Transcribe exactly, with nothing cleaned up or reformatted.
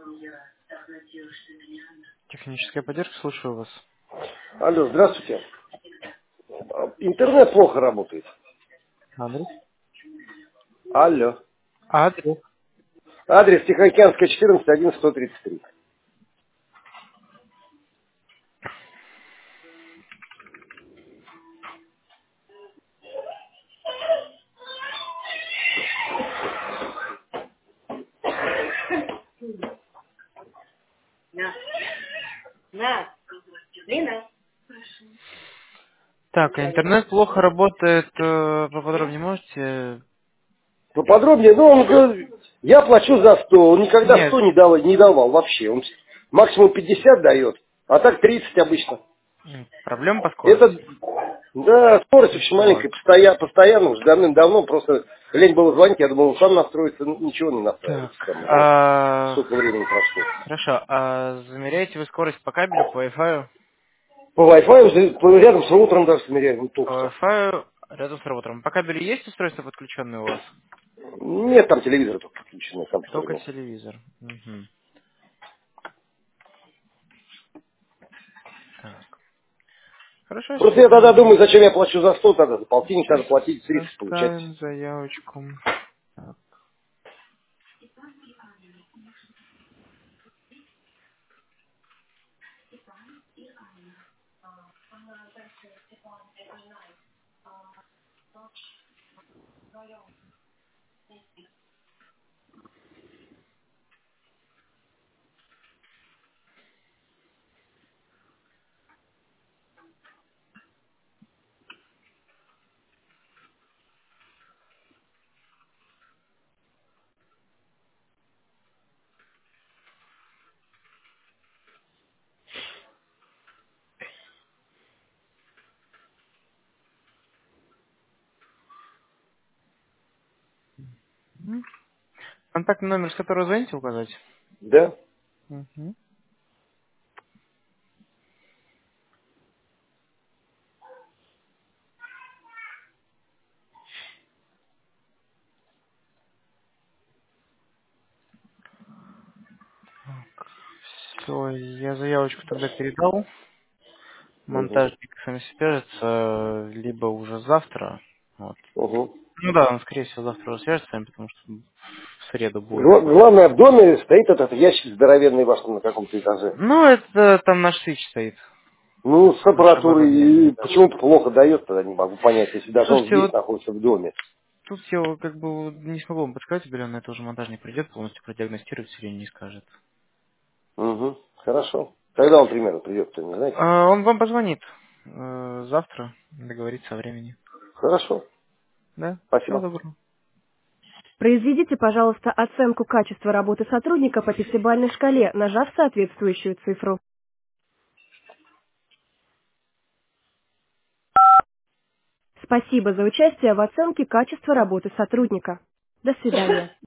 Техническая поддержка, слушаю вас. Алло, здравствуйте. А, Интернет плохо работает. Адрес? Алло. Адрес. Адрес Тихоокеанская, четырнадцать, один, сто тридцать три. На, на, Лина. Так, а интернет плохо работает, э, поподробнее можете? Поподробнее, ну, он говорит, я плачу за сто, он никогда Нет, сто не давал, не давал вообще. Он максимум пятьдесят дает, а так тридцать обычно. м, проблем по Это, скорости. да, скорость очень Вот. маленькая, постоянно, постоянно уже давным-давно, просто лень было звонить, я думал, он сам настроится, ну, ничего не Так, настраивается там уже. а, Сколько времени прошло. хорошо, а замеряете вы скорость по кабелю, по Wi-Fi? По Wi-Fi уже по- рядом с роутером даже смиряем, ну, По только что. Wi-Fi рядом с роутером. По кабелю есть устройство подключенное у вас? Нет, там телевизор только подключенный, компьютера Только нет. телевизор. Мгм. Так. Хорошо, Просто я тогда думаю, сегодня зачем я плачу за сто тогда, за полтинник надо платить тридцать получать. составим заявочку. Так. М. Контактный номер, с которого звоните, указать? Да? Мгм. Все, я заявочку тогда передал. Угу. Монтажник с вами свяжется либо уже завтра. Вот. Угу. Ну да, он, скорее всего, завтра уже свяжется с вами, потому что в среду будет. Гла- главное, в доме стоит этот ящик здоровенный ваш на каком-то этаже. Ну, это там наш свич стоит. Ну, с Наше аппаратурой, оборудование, и да. почему-то плохо дает, тогда не могу понять, если даже он Слушайте, здесь вот находится в доме. тут я вот как бы вот не смогу вам подсказать, определенно это уже монтажник придет, полностью продиагностирует все и не скажет. Угу. Хорошо. Когда он примерно придет, то не знаете? А, он вам позвонит э, завтра, договорится о времени. Хорошо. Да? Всего Спасибо. доброго. Произведите, пожалуйста, оценку качества работы сотрудника по пятибалльной шкале, нажав соответствующую цифру. Спасибо за участие в оценке качества работы сотрудника. До свидания.